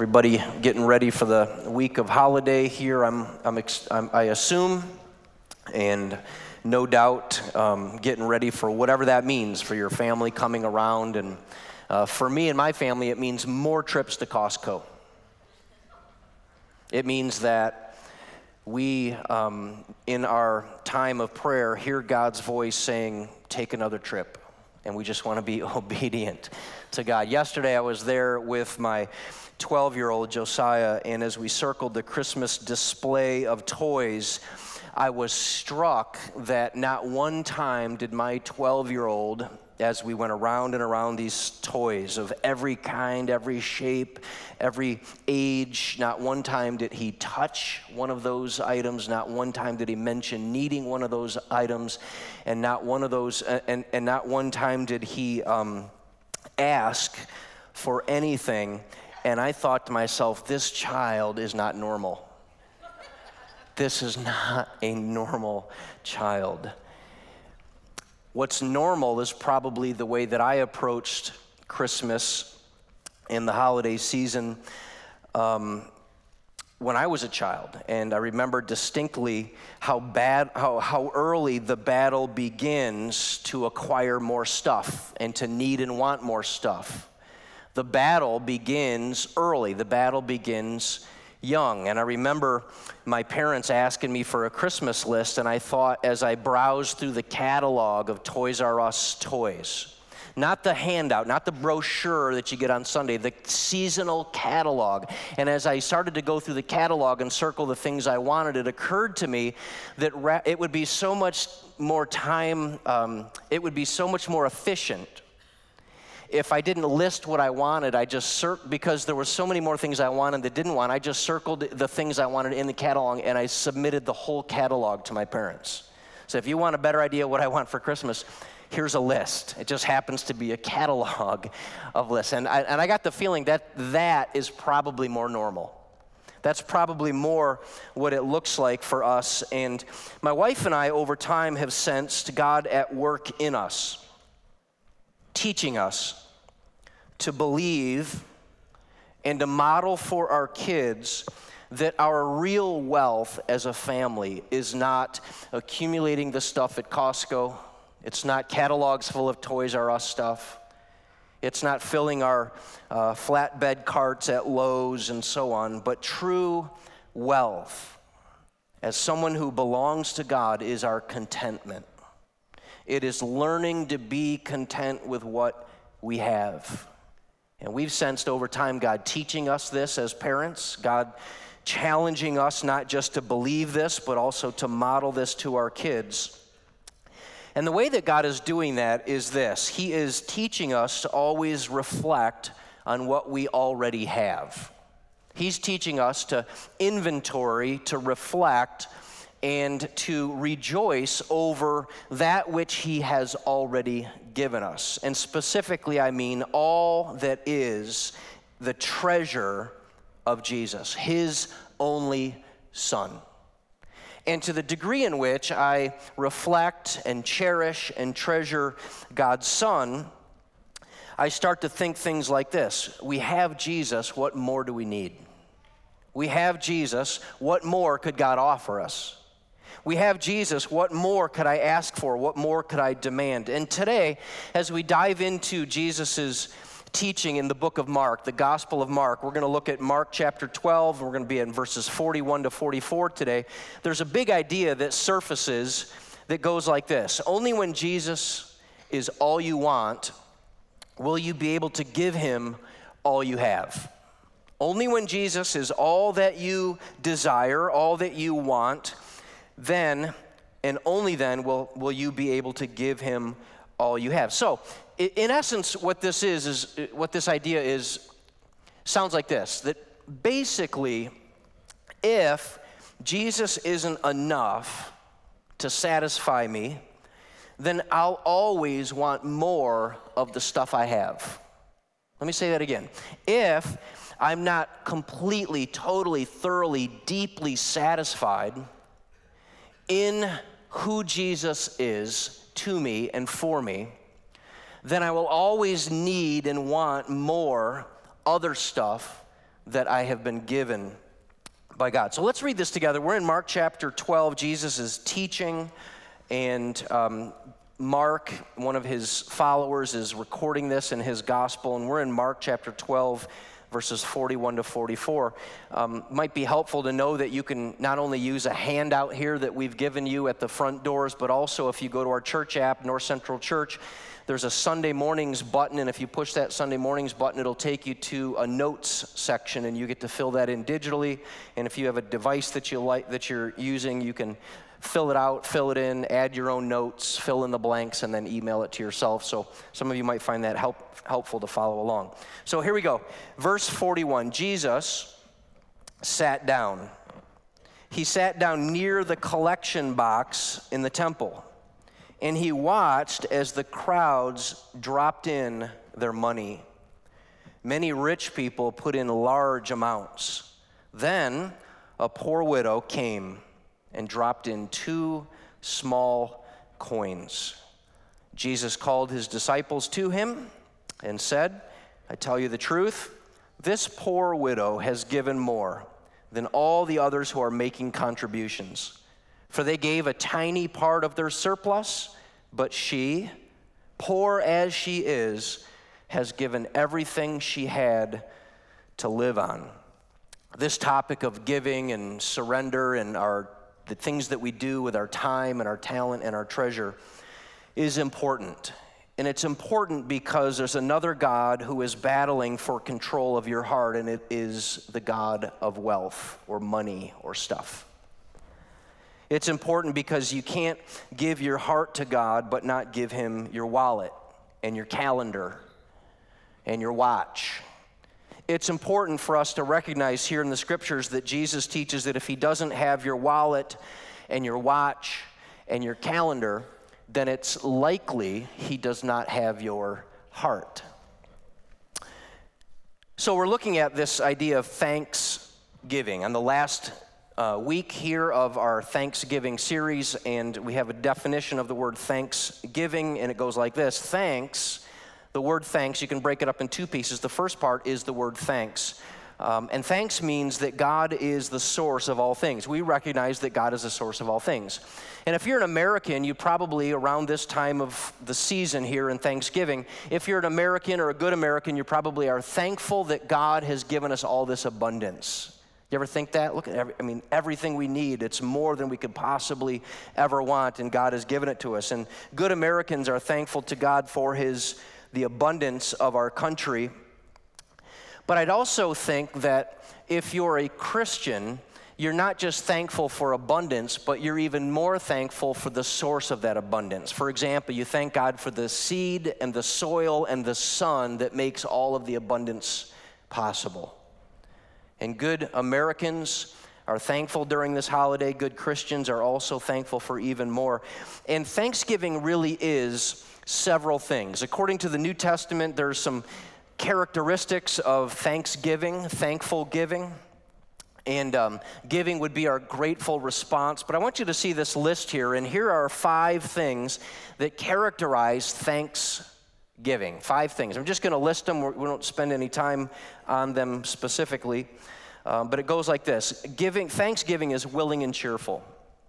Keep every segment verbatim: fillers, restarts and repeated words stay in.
Everybody getting ready for the week of holiday here, I'm, I'm, I'm I assume, and no doubt um, getting ready for whatever that means for your family coming around. And uh, for me and my family, it means more trips to Costco. It means that we, um, in our time of prayer, hear God's voice saying, take another trip. And we just want to be obedient to God. Yesterday, I was there with my twelve-year-old Josiah, and as we circled the Christmas display of toys, I was struck that not one time did my twelve-year-old, as we went around and around these toys of every kind, every shape, every age, not one time did he touch one of those items, not one time did he mention needing one of those items, and not one of those, and, and not one time did he um, ask for anything. And I thought to myself, this child is not normal. This is not a normal child. What's normal is probably the way that I approached Christmas and the holiday season um, when I was a child. And I remember distinctly how bad, how, how early the battle begins to acquire more stuff and to need and want more stuff. The battle begins early. The battle begins young. And I remember my parents asking me for a Christmas list, and I thought as I browsed through the catalog of Toys R Us toys, not the handout, not the brochure that you get on Sunday, the seasonal catalog. And as I started to go through the catalog and circle the things I wanted, it occurred to me that ra- it would be so much more time, um, it would be so much more efficient if I didn't list what I wanted. I just cir- because there were so many more things I wanted that didn't want, I just circled the things I wanted in the catalog, and I submitted the whole catalog to my parents. So if you want a better idea what I want for Christmas, here's a list. It just happens to be a catalog of lists. And I, and I got the feeling that that is probably more normal. That's probably more what it looks like for us. And my wife and I, over time, have sensed God at work in us, teaching us to believe and to model for our kids that our real wealth as a family is not accumulating the stuff at Costco. It's not catalogs full of Toys R Us stuff. It's not filling our uh, flatbed carts at Lowe's and so on. But true wealth, as someone who belongs to God, is our contentment. It is learning to be content with what we have. And we've sensed over time God teaching us this as parents, God challenging us not just to believe this, but also to model this to our kids. And the way that God is doing that is this. He is teaching us to always reflect on what we already have. He's teaching us to inventory, to reflect, and to rejoice over that which he has already given us. And specifically, I mean all that is the treasure of Jesus, his only Son. And to the degree in which I reflect and cherish and treasure God's Son, I start to think things like this. We have Jesus, what more do we need? We have Jesus, what more could God offer us? We have Jesus, what more could I ask for? What more could I demand? And today, as we dive into Jesus's teaching in the book of Mark, the Gospel of Mark, we're going to look at Mark chapter twelve, and we're going to be in verses forty-one to forty-four today. There's a big idea that surfaces that goes like this. Only when Jesus is all you want will you be able to give him all you have. Only when Jesus is all that you desire, all that you want, then and only then will, will you be able to give him all you have. So, in essence, what this is, is what this idea is, sounds like this, that basically, if Jesus isn't enough to satisfy me, then I'll always want more of the stuff I have. Let me say that again. If I'm not completely, totally, thoroughly, deeply satisfied in who Jesus is to me and for me, then I will always need and want more other stuff that I have been given by God. So let's read this together. We're in Mark chapter twelve. Jesus is teaching, and um, Mark, one of his followers, is recording this in his gospel, and we're in Mark chapter twelve, verses forty-one to forty-four. Um, might be helpful to know that you can not only use a handout here that we've given you at the front doors, but also if you go to our church app, North Central Church, there's a Sunday mornings button, and if you push that Sunday mornings button, it'll take you to a notes section, and you get to fill that in digitally. And if you have a device that you like that you're using, you can fill it out, fill it in, add your own notes, fill in the blanks, and then email it to yourself. So some of you might find that help, helpful to follow along. So here we go. Verse forty-one, Jesus sat down. He sat down near the collection box in the temple, and he watched as the crowds dropped in their money. Many rich people put in large amounts. Then a poor widow came and dropped in two small coins. Jesus called his disciples to him and said, I tell you the truth, this poor widow has given more than all the others who are making contributions. For they gave a tiny part of their surplus, but she, poor as she is, has given everything she had to live on. This topic of giving and surrender and our the things that we do with our time and our talent and our treasure is important. And it's important because there's another God who is battling for control of your heart, and it is the God of wealth or money or stuff. It's important because you can't give your heart to God but not give him your wallet and your calendar and your watch. It's important for us to recognize here in the scriptures that Jesus teaches that if he doesn't have your wallet and your watch and your calendar, then it's likely he does not have your heart. So we're looking at this idea of thanksgiving on the last uh, week here of our Thanksgiving series, and we have a definition of the word thanksgiving, and it goes like this. Thanks, the word thanks, you can break it up in two pieces. The first part is the word thanks. Um, and thanks means that God is the source of all things. We recognize that God is the source of all things. And if you're an American, you probably, around this time of the season here in Thanksgiving, if you're an American or a good American, you probably are thankful that God has given us all this abundance. You ever think that? Look at every, I mean, everything we need, it's more than we could possibly ever want, and God has given it to us. And good Americans are thankful to God for his the abundance of our country. But I'd also think that if you're a Christian, you're not just thankful for abundance, but you're even more thankful for the source of that abundance. For example, you thank God for the seed and the soil and the sun that makes all of the abundance possible. And good Americans are thankful during this holiday. Good Christians are also thankful for even more. And Thanksgiving really is several things. According to the New Testament, there's some characteristics of thanksgiving, thankful giving, and um, giving would be our grateful response. But I want you to see this list here, and here are five things that characterize thanksgiving. Five things. I'm just going to list them. We don't spend any time on them specifically, um, but it goes like this. Giving, thanksgiving is willing and cheerful.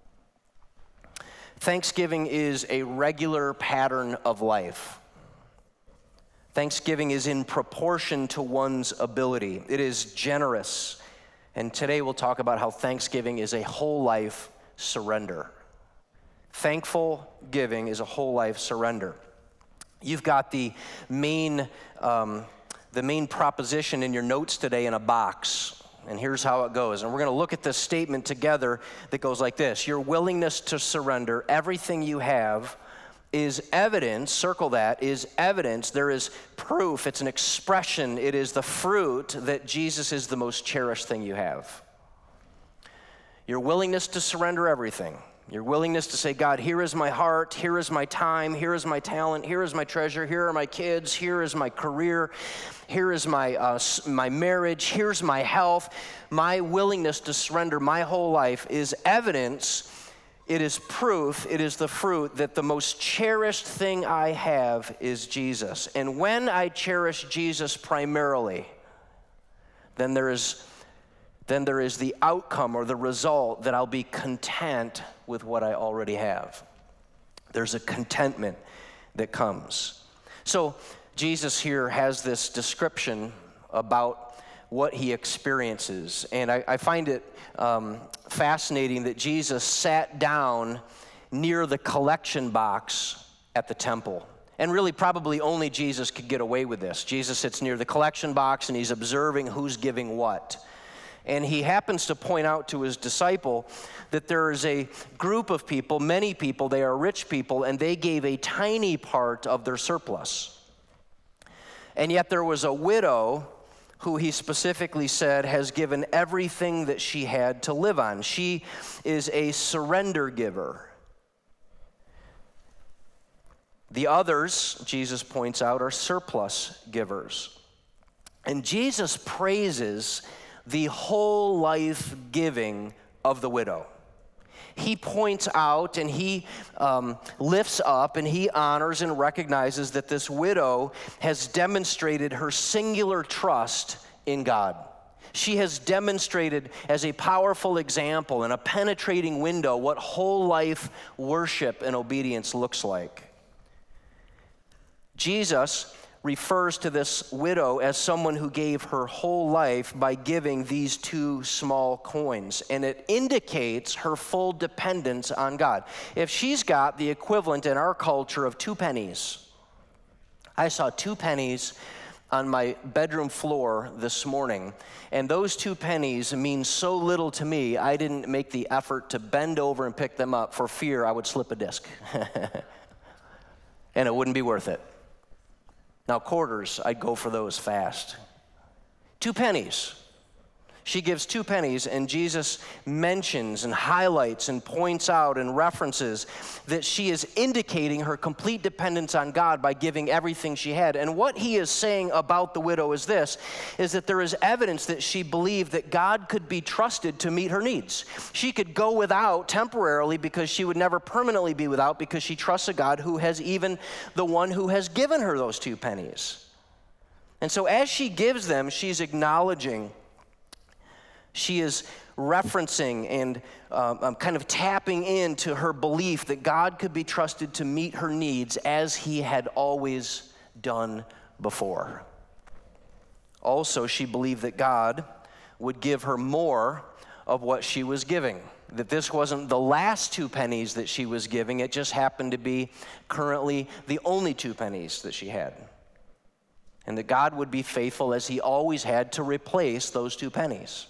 Thanksgiving is a regular pattern of life. Thanksgiving is in proportion to one's ability. It is generous. And today we'll talk about how Thanksgiving is a whole life surrender. Thankful giving is a whole life surrender. You've got the main, um, the main proposition in your notes today in a box. And here's how it goes. And we're going to look at this statement together that goes like this. Your willingness to surrender everything you have is evidence, circle that, is evidence, there is proof, it's an expression, it is the fruit that Jesus is the most cherished thing you have. Your willingness to surrender everything. Your willingness to say, God, here is my heart, here is my time, here is my talent, here is my treasure, here are my kids, here is my career, here is my, uh, my marriage, here's my health. My willingness to surrender my whole life is evidence, it is proof, it is the fruit that the most cherished thing I have is Jesus. And when I cherish Jesus primarily, then there is then there is the outcome or the result that I'll be content with what I already have. There's a contentment that comes. So Jesus here has this description about what he experiences. And I, I find it um, fascinating that Jesus sat down near the collection box at the temple. And really probably only Jesus could get away with this. Jesus sits near the collection box and he's observing who's giving what. And he happens to point out to his disciple that there is a group of people, many people, they are rich people, and they gave a tiny part of their surplus. And yet there was a widow who he specifically said has given everything that she had to live on. She is a surrender giver. The others, Jesus points out, are surplus givers. And Jesus praises the whole life giving of the widow. He points out and he um, lifts up and he honors and recognizes that this widow has demonstrated her singular trust in God. She has demonstrated as a powerful example and a penetrating window what whole life worship and obedience looks like. Jesus refers to this widow as someone who gave her whole life by giving these two small coins. And it indicates her full dependence on God. If she's got the equivalent in our culture of two pennies, I saw two pennies on my bedroom floor this morning, and those two pennies mean so little to me, I didn't make the effort to bend over and pick them up for fear I would slip a disc. And it wouldn't be worth it. Now, quarters, I'd go for those fast. Two pennies. She gives two pennies, and Jesus mentions and highlights and points out and references that she is indicating her complete dependence on God by giving everything she had. And what he is saying about the widow is this, is that there is evidence that she believed that God could be trusted to meet her needs. She could go without temporarily because she would never permanently be without because she trusts a God who has even the one who has given her those two pennies. And so as she gives them, she's acknowledging, she is referencing and um, kind of tapping into her belief that God could be trusted to meet her needs as he had always done before. Also, she believed that God would give her more of what she was giving. That this wasn't the last two pennies that she was giving, it just happened to be currently the only two pennies that she had. And that God would be faithful as he always had to replace those two pennies.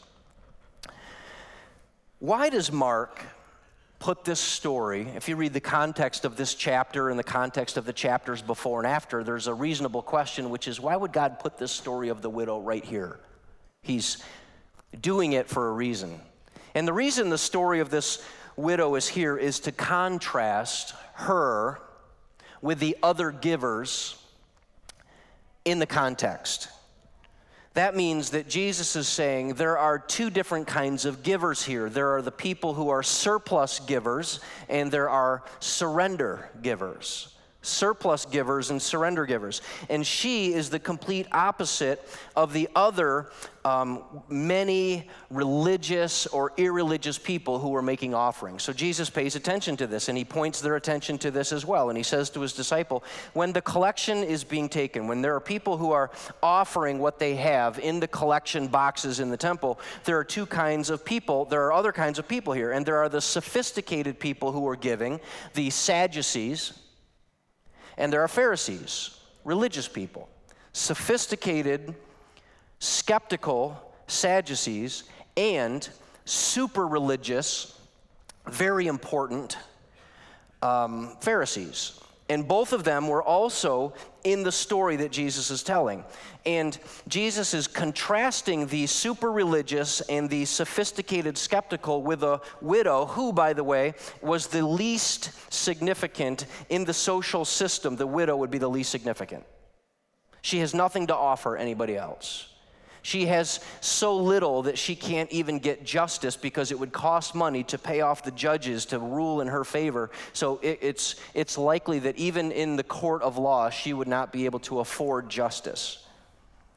Why does Mark put this story, if you read the context of this chapter and the context of the chapters before and after, there's a reasonable question, which is, why would God put this story of the widow right here? He's doing it for a reason. And the reason the story of this widow is here is to contrast her with the other givers in the context. That means that Jesus is saying there are two different kinds of givers here. There are the people who are surplus givers, and there are surrender givers. Surplus givers and surrender givers. And she is the complete opposite of the other um, many religious or irreligious people who were making offerings. So Jesus pays attention to this, and he points their attention to this as well. And he says to his disciple, when the collection is being taken, when there are people who are offering what they have in the collection boxes in the temple, there are two kinds of people. There are other kinds of people here. And there are the sophisticated people who are giving, the Sadducees, and there are Pharisees, religious people, sophisticated, skeptical Sadducees, and super religious, very important um, Pharisees. And both of them were also in the story that Jesus is telling. And Jesus is contrasting the super religious and the sophisticated skeptical with a widow who, by the way, was the least significant in the social system. The widow would be the least significant. She has nothing to offer anybody else. She has so little that she can't even get justice because it would cost money to pay off the judges to rule in her favor. So it, it's, it's likely that even in the court of law, she would not be able to afford justice.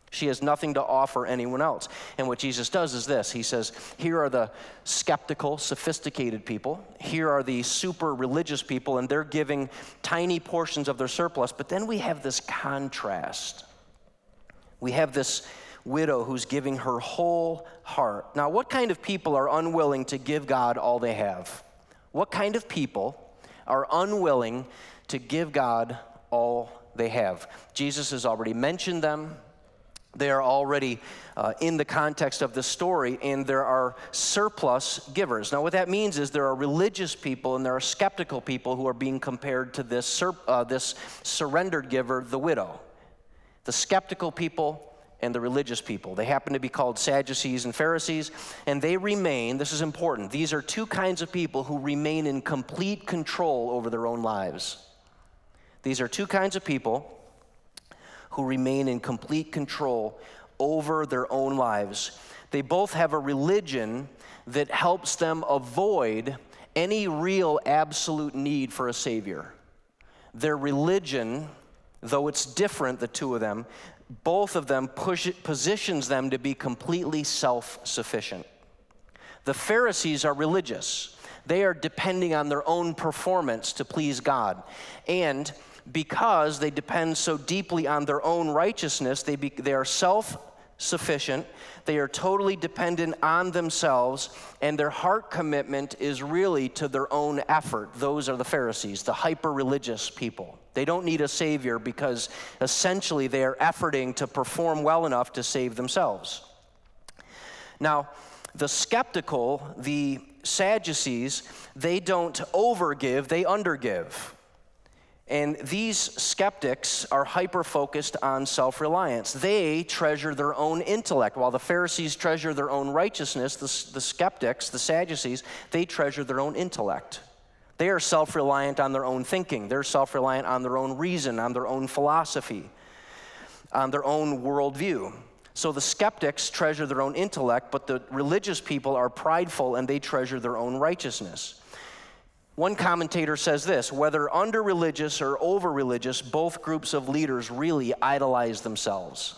She has nothing to offer anyone else. And what Jesus does is this. He says, here are the skeptical, sophisticated people. Here are the super religious people, and they're giving tiny portions of their surplus. But then we have this contrast. We have this widow who's giving her whole heart. Now, what kind of people are unwilling to give God all they have? What kind of people are unwilling to give God all they have? Jesus has already mentioned them. They are already uh, in the context of this story, and there are surplus givers. Now, what that means is there are religious people and there are skeptical people who are being compared to this, sur- uh, this surrendered giver, the widow. The skeptical people and the religious people. They happen to be called Sadducees and Pharisees, and they remain, this is important, these are two kinds of people who remain in complete control over their own lives. These are two kinds of people who remain in complete control over their own lives. They both have a religion that helps them avoid any real absolute need for a Savior. Their religion, though it's different, the two of them, both of them push, positions them to be completely self-sufficient. The Pharisees are religious. They are depending on their own performance to please God. And because they depend so deeply on their own righteousness, they, be, they are self-sufficient, they are totally dependent on themselves, and their heart commitment is really to their own effort. Those are the Pharisees, the hyper-religious people. They don't need a Savior because essentially they are efforting to perform well enough to save themselves. Now, the skeptical, the Sadducees, they don't overgive, they undergive. And these skeptics are hyper-focused on self-reliance. They treasure their own intellect. While the Pharisees treasure their own righteousness, the, the skeptics, the Sadducees, they treasure their own intellect. They are self-reliant on their own thinking. They're self-reliant on their own reason, on their own philosophy, on their own worldview. So the skeptics treasure their own intellect, but the religious people are prideful and they treasure their own righteousness. One commentator says this: whether under-religious or over-religious, both groups of leaders really idolize themselves.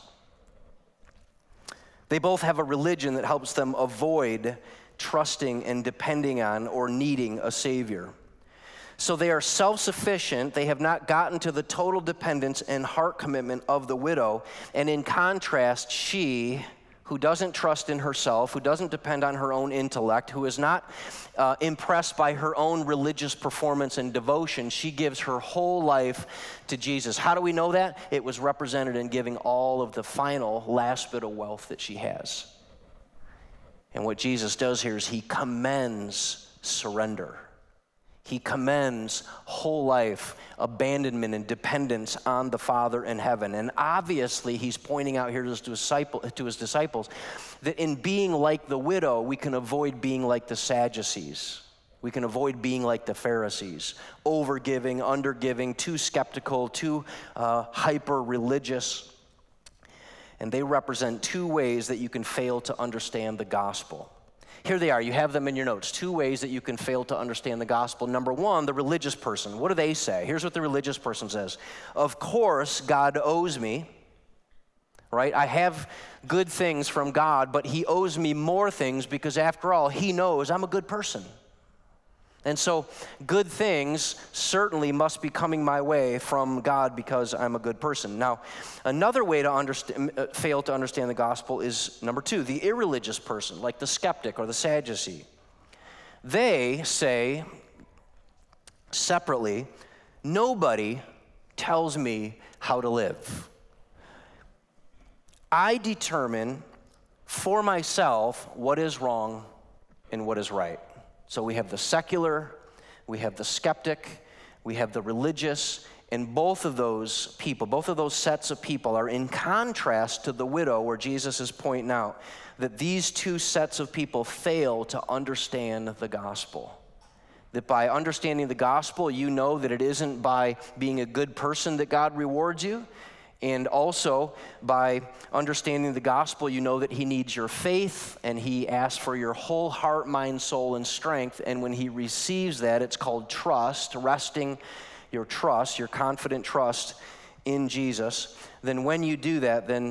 They both have a religion that helps them avoid trusting and depending on or needing a Savior. So they are self-sufficient. They have not gotten to the total dependence and heart commitment of the widow. And in contrast, she, who doesn't trust in herself, who doesn't depend on her own intellect, who is not uh, impressed by her own religious performance and devotion, she gives her whole life to Jesus. How do we know that? It was represented in giving all of the final last bit of wealth that she has. And what Jesus does here is he commends surrender. He commends whole life, abandonment, and dependence on the Father in heaven. And obviously, he's pointing out here to his, disciple, to his disciples that in being like the widow, we can avoid being like the Sadducees. We can avoid being like the Pharisees, overgiving, undergiving, too skeptical, too uh, hyper-religious. And they represent two ways that you can fail to understand the gospel. Here they are. You have them in your notes. Two ways that you can fail to understand the gospel. Number one, the religious person. What do they say? Here's what the religious person says. Of course, God owes me, right? I have good things from God, but he owes me more things because after all, he knows I'm a good person. And so good things certainly must be coming my way from God because I'm a good person. Now, another way to understand, uh, fail to understand the gospel is number two, the irreligious person, like the skeptic or the Sadducee. They say separately, nobody tells me how to live. I determine for myself what is wrong and what is right. So we have the secular, we have the skeptic, we have the religious, and both of those people, both of those sets of people are in contrast to the widow, where Jesus is pointing out that these two sets of people fail to understand the gospel. That by understanding the gospel, you know that it isn't by being a good person that God rewards you. And also, by understanding the gospel, you know that he needs your faith, and he asks for your whole heart, mind, soul, and strength. And when he receives that, it's called trust, resting your trust, your confident trust in Jesus. Then when you do that, then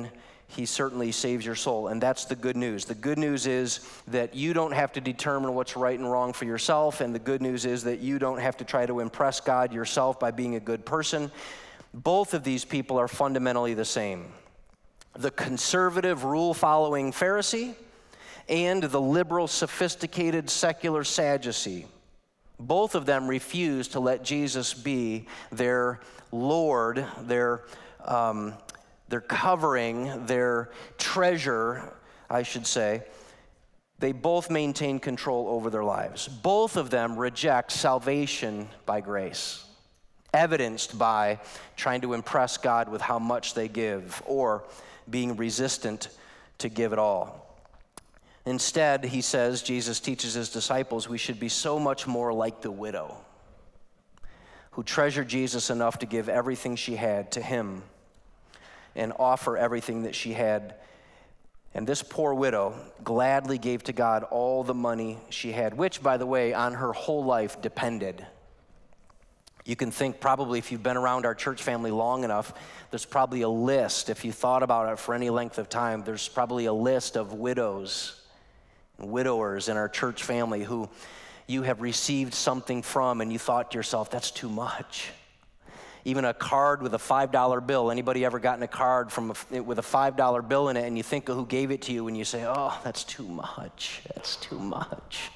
he certainly saves your soul, and that's the good news. The good news is that you don't have to determine what's right and wrong for yourself, and the good news is that you don't have to try to impress God yourself by being a good person. Both of these people are fundamentally the same. The conservative, rule-following Pharisee and the liberal, sophisticated, secular Sadducee. Both of them refuse to let Jesus be their Lord, their um, their covering, their treasure, I should say. They both maintain control over their lives. Both of them reject salvation by grace, evidenced by trying to impress God with how much they give or being resistant to give it all. Instead, he says, Jesus teaches his disciples, we should be so much more like the widow who treasured Jesus enough to give everything she had to him and offer everything that she had. And this poor widow gladly gave to God all the money she had, which, by the way, on her whole life depended. You can think probably if you've been around our church family long enough, there's probably a list, if you thought about it for any length of time, there's probably a list of widows and widowers in our church family who you have received something from and you thought to yourself, that's too much. Even a card with a five dollar bill. Anybody ever gotten a card from a, with a five dollar bill in it and you think of who gave it to you and you say, oh, that's too much, that's too much.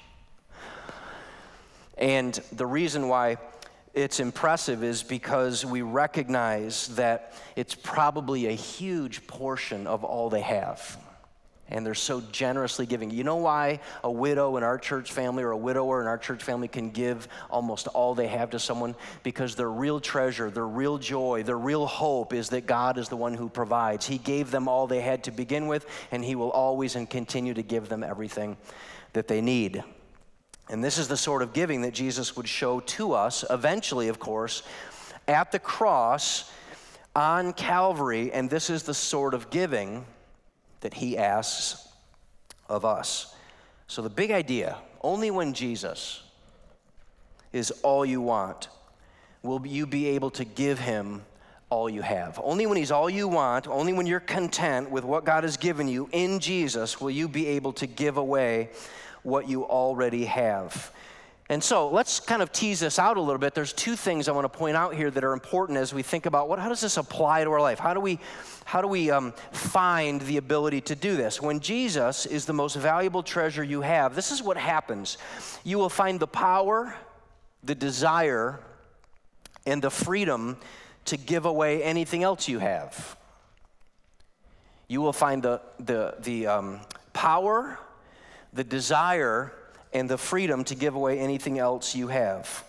And the reason why it's impressive is because we recognize that it's probably a huge portion of all they have. And they're so generously giving. You know why a widow in our church family or a widower in our church family can give almost all they have to someone? Because their real treasure, their real joy, their real hope is that God is the one who provides. He gave them all they had to begin with, and he will always and continue to give them everything that they need. And this is the sort of giving that Jesus would show to us, eventually, of course, at the cross on Calvary, and this is the sort of giving that he asks of us. So the big idea, only when Jesus is all you want will you be able to give him all you have. Only when he's all you want, only when you're content with what God has given you in Jesus will you be able to give away what you already have. And so let's kind of tease this out a little bit. There's two things I want to point out here that are important as we think about what, how does this apply to our life? How do we, how do we um, find the ability to do this? When Jesus is the most valuable treasure you have, this is what happens. You will find the power, the desire, and the freedom to give away anything else you have. You will find the, the, the um, power, the desire, and the freedom to give away anything else you have.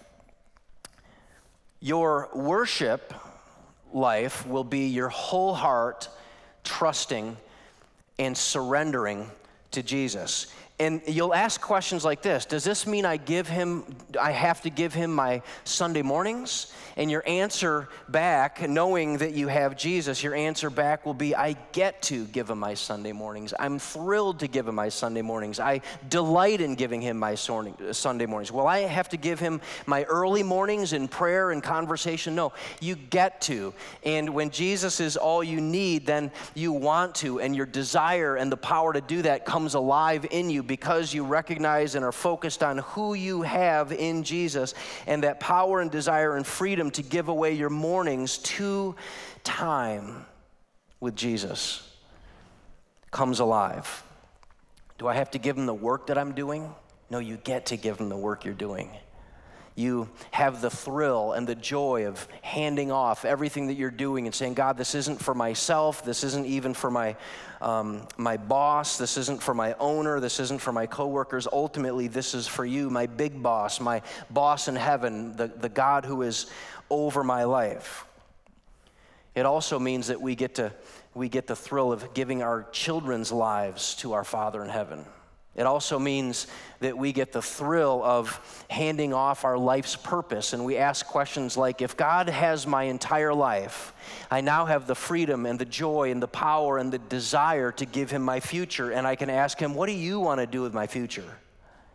Your worship life will be your whole heart trusting and surrendering to Jesus. And you'll ask questions like this: does this mean I give him, I have to give him my Sunday mornings? And your answer back, knowing that you have Jesus, your answer back will be, I get to give him my Sunday mornings. I'm thrilled to give him my Sunday mornings. I delight in giving him my Sunday mornings. Well, I have to give him my early mornings in prayer and conversation? No, you get to. And when Jesus is all you need, then you want to, and your desire and the power to do that comes alive in you because you recognize and are focused on who you have in Jesus, and that power and desire and freedom to give away your mornings to time with Jesus comes alive. Do I have to give him the work that I'm doing? No, you get to give him the work you're doing. You have the thrill and the joy of handing off everything that you're doing and saying, God, this isn't for myself. This isn't even for my um, my boss. This isn't for my owner. This isn't for my coworkers. Ultimately, this is for you, my big boss, my boss in heaven, the, the God who is over my life. It also means that we get to we get the thrill of giving our children's lives to our Father in heaven. It also means that we get the thrill of handing off our life's purpose, and we ask questions like, if God has my entire life, I now have the freedom and the joy and the power and the desire to give him my future, and I can ask him, what do you want to do with my future?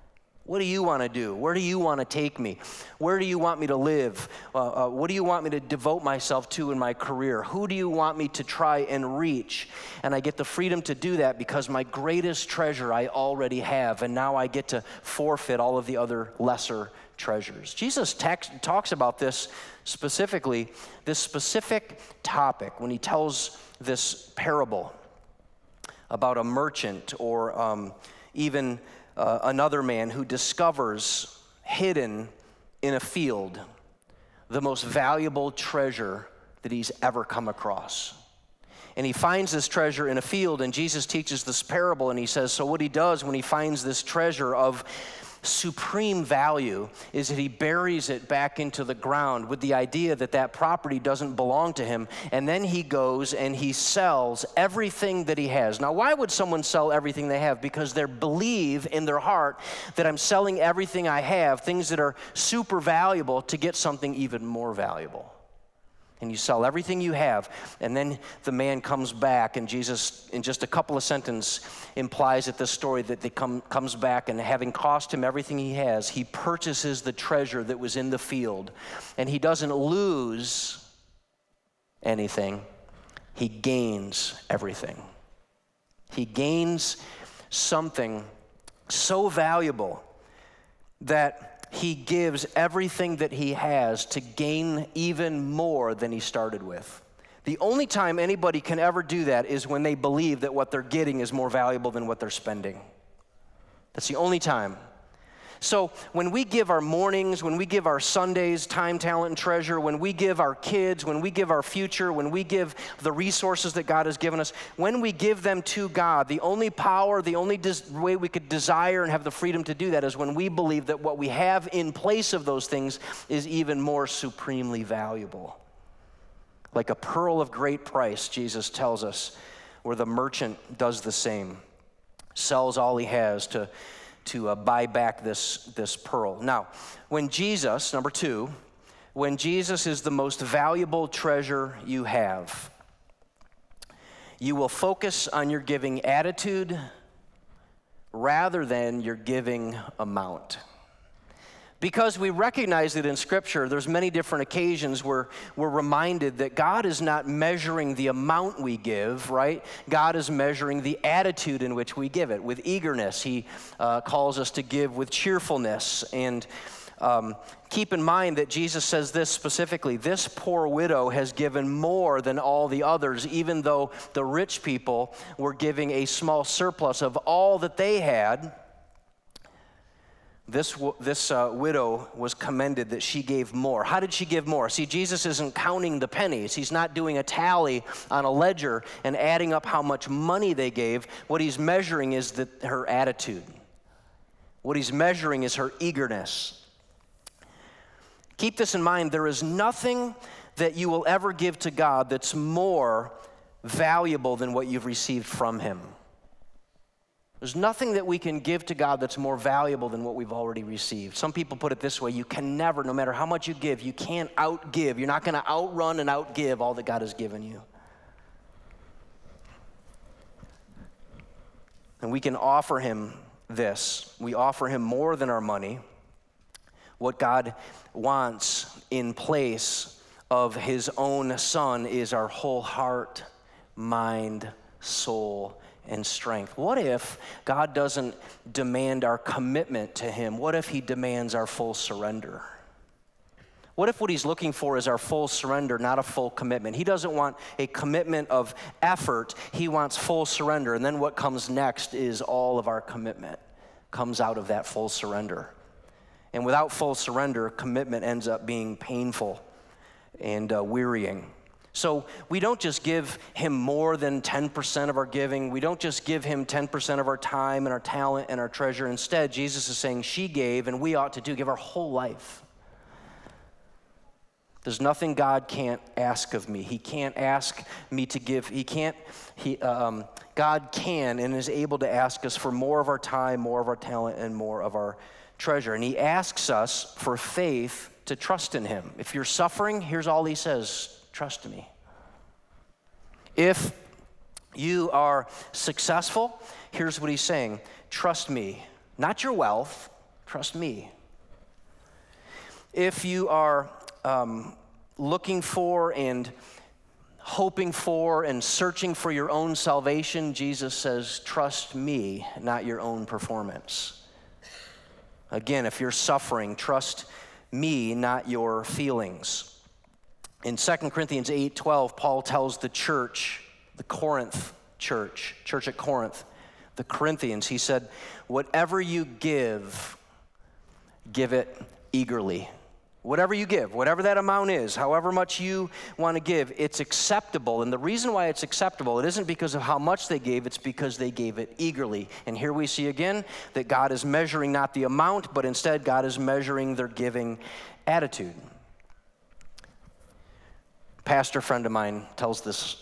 What do you want to do? Where do you want to take me? Where do you want me to live? Uh, uh, what do you want me to devote myself to in my career? Who do you want me to try and reach? And I get the freedom to do that because my greatest treasure I already have, and now I get to forfeit all of the other lesser treasures. Jesus text, talks about this specifically, this specific topic, when he tells this parable about a merchant or um, even uh, another man who discovers hidden in a field the most valuable treasure that he's ever come across. And he finds this treasure in a field, and Jesus teaches this parable, and he says, so what he does when he finds this treasure of supreme value is that he buries it back into the ground with the idea that that property doesn't belong to him, and then he goes and he sells everything that he has. Now, why would someone sell everything they have? Because they believe in their heart that I'm selling everything I have, things that are super valuable, to get something even more valuable. And you sell everything you have, and then the man comes back, and Jesus, in just a couple of sentences, implies at this story that they come, comes back, and having cost him everything he has, he purchases the treasure that was in the field, and he doesn't lose anything. He gains everything. He gains something so valuable that he gives everything that he has to gain even more than he started with. The only time anybody can ever do that is when they believe that what they're getting is more valuable than what they're spending. That's the only time. So when we give our mornings, when we give our Sundays, time, talent, and treasure, when we give our kids, when we give our future, when we give the resources that God has given us, when we give them to God, the only power, the only des- way we could desire and have the freedom to do that is when we believe that what we have in place of those things is even more supremely valuable. Like a pearl of great price, Jesus tells us, where the merchant does the same, sells all he has to to uh, buy back this, this pearl. Now, when Jesus, number two, when Jesus is the most valuable treasure you have, you will focus on your giving attitude rather than your giving amount. Because we recognize that in Scripture, there's many different occasions where we're reminded that God is not measuring the amount we give, right? God is measuring the attitude in which we give it. With eagerness, he uh, calls us to give with cheerfulness. And um, keep in mind that Jesus says this specifically, this poor widow has given more than all the others, even though the rich people were giving a small surplus of all that they had. This, this uh, widow was commended that she gave more. How did she give more? See, Jesus isn't counting the pennies. He's not doing a tally on a ledger and adding up how much money they gave. What he's measuring is the, her attitude. What he's measuring is her eagerness. Keep this in mind. There is nothing that you will ever give to God that's more valuable than what you've received from him. There's nothing that we can give to God that's more valuable than what we've already received. Some people put it this way, you can never, no matter how much you give, you can't outgive. You're not going to outrun and outgive all that God has given you. And we can offer him this. We offer him more than our money. What God wants in place of his own Son is our whole heart, mind, soul, and strength. What if God doesn't demand our commitment to him? What if he demands our full surrender? What if what he's looking for is our full surrender, not a full commitment? He doesn't want a commitment of effort. He wants full surrender. And then what comes next is all of our commitment comes out of that full surrender. And without full surrender, commitment ends up being painful and uh, wearying. So we don't just give him more than ten percent of our giving. We don't just give him ten percent of our time and our talent and our treasure. Instead, Jesus is saying she gave, and we ought to do, give our whole life. There's nothing God can't ask of me. He can't ask me to give. He can't, he, um, God can and is able to ask us for more of our time, more of our talent, and more of our treasure. And he asks us for faith to trust in him. If you're suffering, here's all he says. Trust me. If you are successful, here's what he's saying. Trust me. Not your wealth, Trust me. If you are um, looking for and hoping for and searching for your own salvation, Jesus says, trust me, not your own performance. Again, if you're suffering, trust me, not your feelings. In Second Corinthians eight twelve, Paul tells the church, the Corinth church, church at Corinth, the Corinthians, he said, whatever you give, give it eagerly. Whatever you give, whatever that amount is, however much you want to give, it's acceptable. And the reason why it's acceptable, it isn't because of how much they gave, it's because they gave it eagerly. And here we see again that God is measuring not the amount, but instead God is measuring their giving attitude. Pastor friend of mine tells this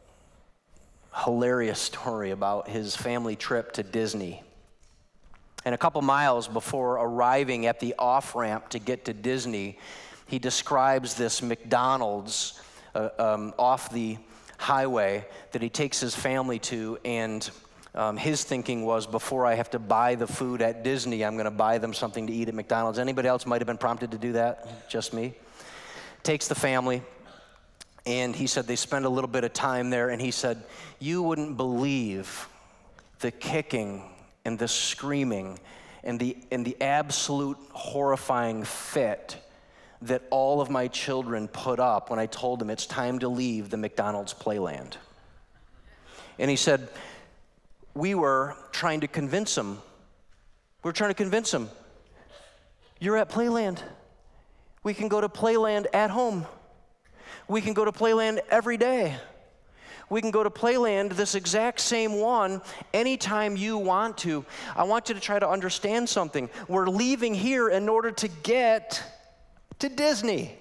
hilarious story about his family trip to Disney. And a couple miles before arriving at the off-ramp to get to Disney, he describes this McDonald's uh, um, off the highway that he takes his family to, and um, his thinking was, before I have to buy the food at Disney, I'm going to buy them something to eat at McDonald's. Anybody else might have been prompted to do that? Just me. Takes the family, and he said they spend a little bit of time there, and he said, you wouldn't believe the kicking and the screaming and the and the absolute horrifying fit that all of my children put up when I told them it's time to leave the McDonald's playland. And he said, we were trying to convince them. We were trying to convince them. You're at Playland. We can go to Playland at home. We can go to Playland every day. We can go to Playland, this exact same one, anytime you want to. I want you to try to understand something. We're leaving here in order to get to Disney.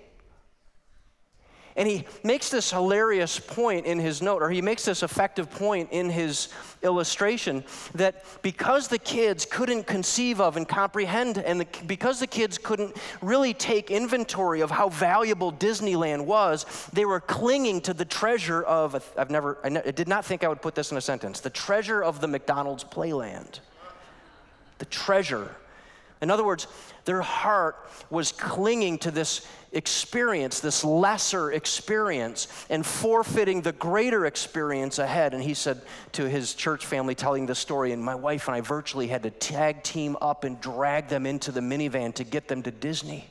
And he makes this hilarious point in his note, or he makes this effective point in his illustration, that because the kids couldn't conceive of and comprehend, and the, because the kids couldn't really take inventory of how valuable Disneyland was, they were clinging to the treasure of, I've never, I, ne- I did not think I would put this in a sentence, the treasure of the McDonald's playland. The treasure. In other words, their heart was clinging to this experience, this lesser experience, and forfeiting the greater experience ahead. And he said to his church family, telling this story, and my wife and I virtually had to tag team up and drag them into the minivan to get them to Disney.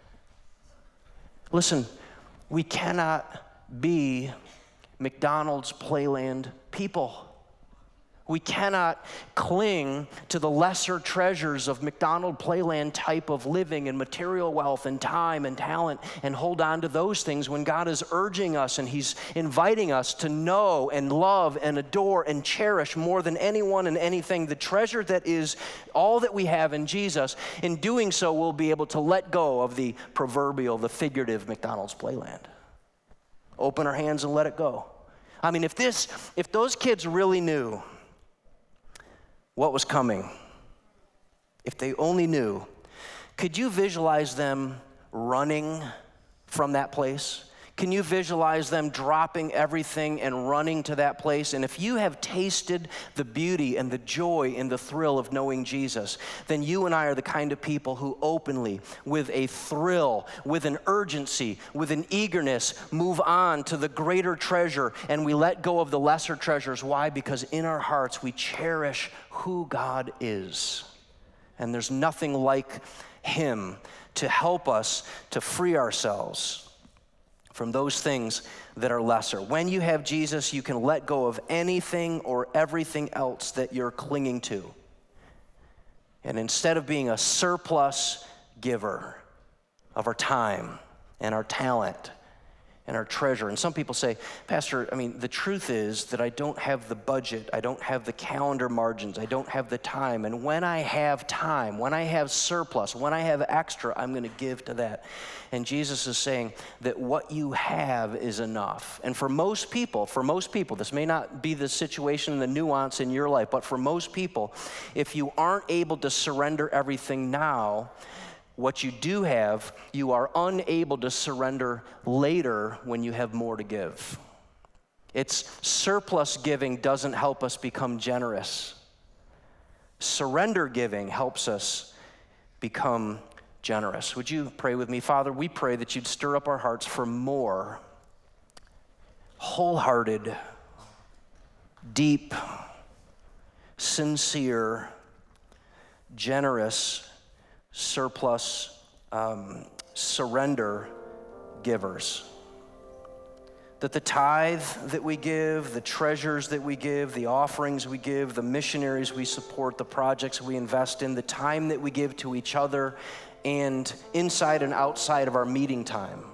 Listen, we cannot be McDonald's playland people. We cannot cling to the lesser treasures of McDonald Playland type of living and material wealth and time and talent and hold on to those things when God is urging us and he's inviting us to know and love and adore and cherish more than anyone and anything the treasure that is all that we have in Jesus. In doing so, we'll be able to let go of the proverbial, the figurative McDonald's Playland. Open our hands and let it go. I mean, if this, if those kids really knew what was coming, if they only knew, could you visualize them running from that place? Can you visualize them dropping everything and running to that place? And if you have tasted the beauty and the joy and the thrill of knowing Jesus, then you and I are the kind of people who openly, with a thrill, with an urgency, with an eagerness, move on to the greater treasure, and we let go of the lesser treasures. Why? Because in our hearts we cherish who God is. And there's nothing like him to help us to free ourselves from those things that are lesser. When you have Jesus, you can let go of anything or everything else that you're clinging to. And instead of being a surplus giver of our time and our talent and our treasure. And some people say, Pastor, I mean, the truth is that I don't have the budget, I don't have the calendar margins, I don't have the time. And when I have time, when I have surplus, when I have extra, I'm going to give to that. And Jesus is saying that what you have is enough. And for most people, for most people, this may not be the situation, the nuance in your life, but for most people, if you aren't able to surrender everything now, what you do have, you are unable to surrender later when you have more to give. It's surplus giving doesn't help us become generous. Surrender giving helps us become generous. Would you pray with me? Father, we pray that you'd stir up our hearts for more wholehearted, deep, sincere, generous, surplus, um, surrender givers. That the tithe that we give, the treasures that we give, the offerings we give, the missionaries we support, the projects we invest in, the time that we give to each other, and inside and outside of our meeting time,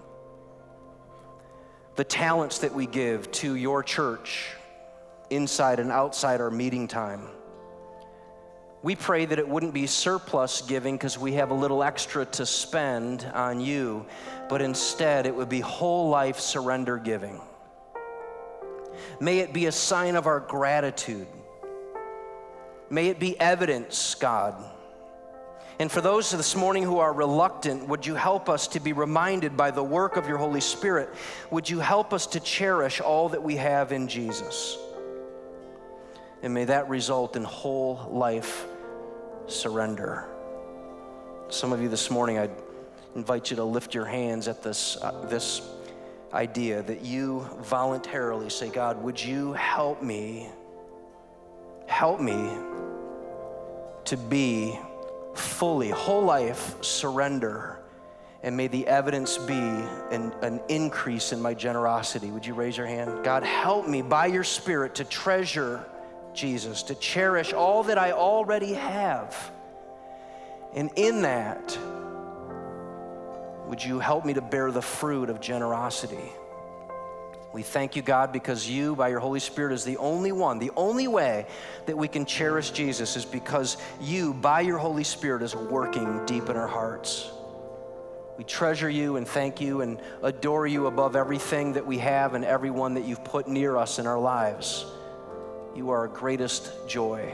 the talents that we give to your church inside and outside our meeting time. We pray that it wouldn't be surplus giving because we have a little extra to spend on you, but instead it would be whole life surrender giving. May it be a sign of our gratitude. May it be evidence, God. And for those this morning who are reluctant, would you help us to be reminded by the work of your Holy Spirit? Would you help us to cherish all that we have in Jesus? And may that result in whole life surrender. Some of you this morning, I'd invite you to lift your hands at this, uh, this idea that you voluntarily say, God, would you help me, help me to be fully, whole life surrender, and may the evidence be an, an increase in my generosity. Would you raise your hand? God, help me by your Spirit to treasure Jesus, to cherish all that I already have. And in that, would you help me to bear the fruit of generosity? We thank you, God, because you, by your Holy Spirit, is the only one, the only way that we can cherish Jesus is because you, by your Holy Spirit, is working deep in our hearts. We treasure you and thank you and adore you above everything that we have and everyone that you've put near us in our lives. You are our greatest joy.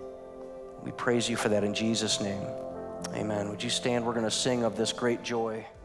We praise you for that in Jesus' name. Amen. Would you stand? We're going to sing of this great joy.